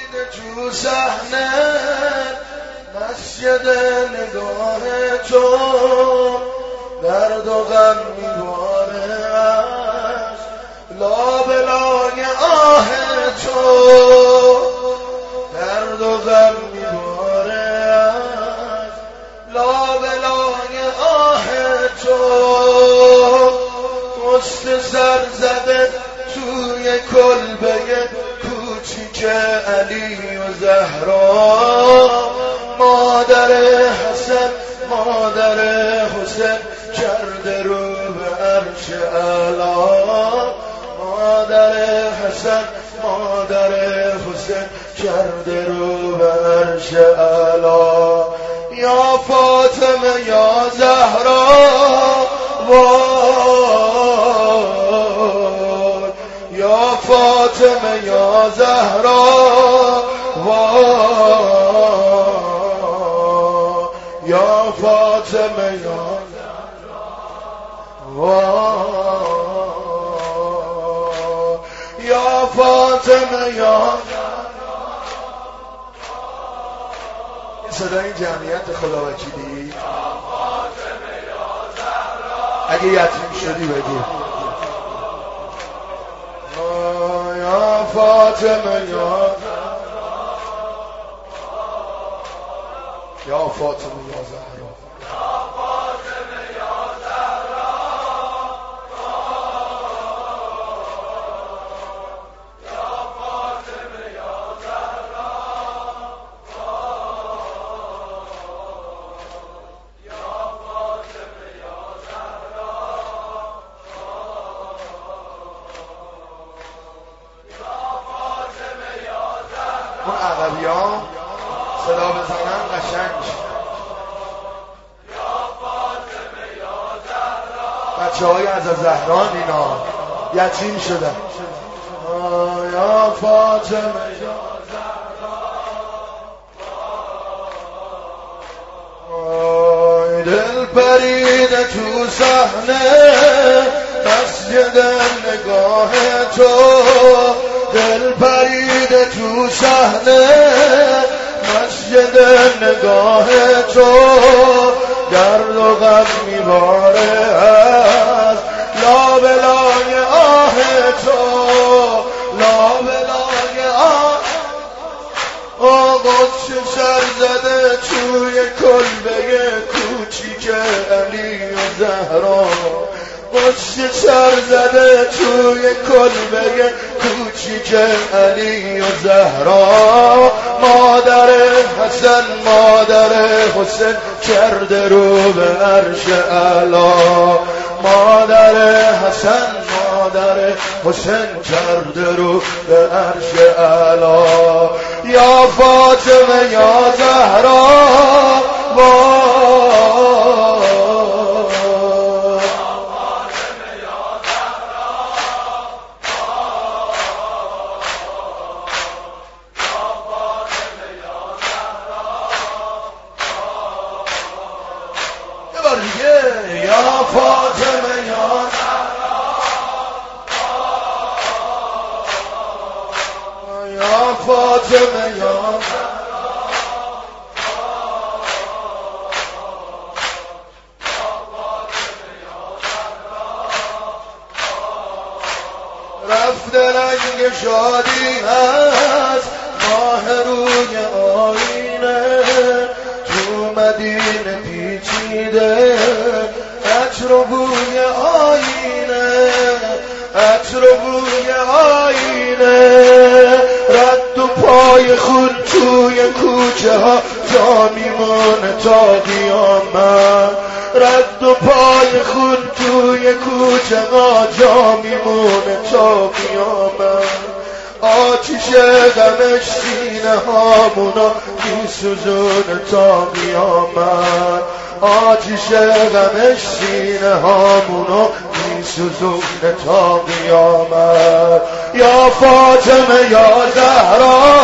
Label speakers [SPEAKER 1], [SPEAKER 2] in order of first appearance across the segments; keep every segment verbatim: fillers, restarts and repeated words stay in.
[SPEAKER 1] تو صحنه مسجد نگاه تو درد و غم میباره از لابلای آه تو درد و غم میباره از لابلای آه تو مست سر زده توی کلبه کوچیک علی و زهرا مادر حسن مادر حسین کرده رو به عرش اعلی مادر حسن مادر حسین کرده رو به عرش اعلی یا فاطمه یا زهرا یا فاطمه یا زهرا یا فاطمه یا یا فاطمه یا این صدای جمعیت خدا وکیلی اگه یتیم شدی بگو یا فاطمه یا یا فاطمه یا زهرا اون عقبی ها صدا بزنن قشنگ بچه های از زهران اینا یتیم شدن یا فاطمه یا زهرا دل پریده تو صحنه مسجد نگاه تو دل پریده تو صحنه مسجد نگاه تو درد و غم میباره از لابلای آه تو لابلای آه آقاش سر زده توی کلبه کوچیک علی و زهرا قصه سر زده توی کلبه کوچیک علی و زهرا مادر حسن مادر حسین کرده رو به عرش اعلی مادر حسن مادر حسین کرده رو به عرش اعلی یا فاطمه یا زهرا یا فاطمه یا یا فاطمه یا رفت رنگ شادی هست ماه روی آینه تو مدینه پیچیده عطر و بوی آینه عطر و بوی آینه رد و پای خون توی کوچه ها جا میمونه تا قیامت رد و پای خون توی کوچه ها جا میمونه تا قیامت آتیش غمش سینه هامونو میسوزونه تا قیامت آتیش غمش سینه هامونو میسوزونه تا قیامت یا فاطمه یا زهرا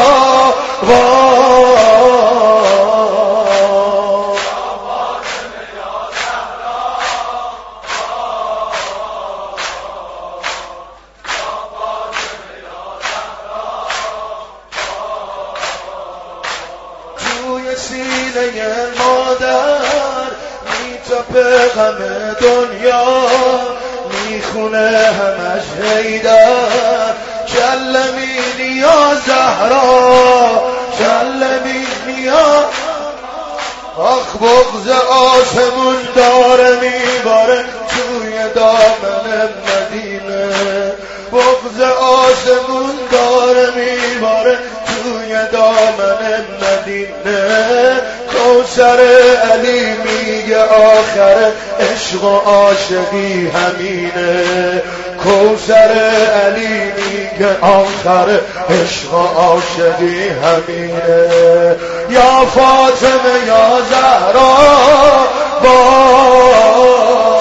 [SPEAKER 1] سینه مادر میتپه غم دنیا میخونه همش حیدر کلمی یا زهرا کلمی یا آخ بغض آسمون داره میباره توی دامن مدینه بغض آسمون داره میباره توی دامن مدینه کوثر علی میگه آخر عشق و عاشقی همینه کوثر علی میگه آخر عشق و عاشقی همینه یا فاطمه یا زهرا با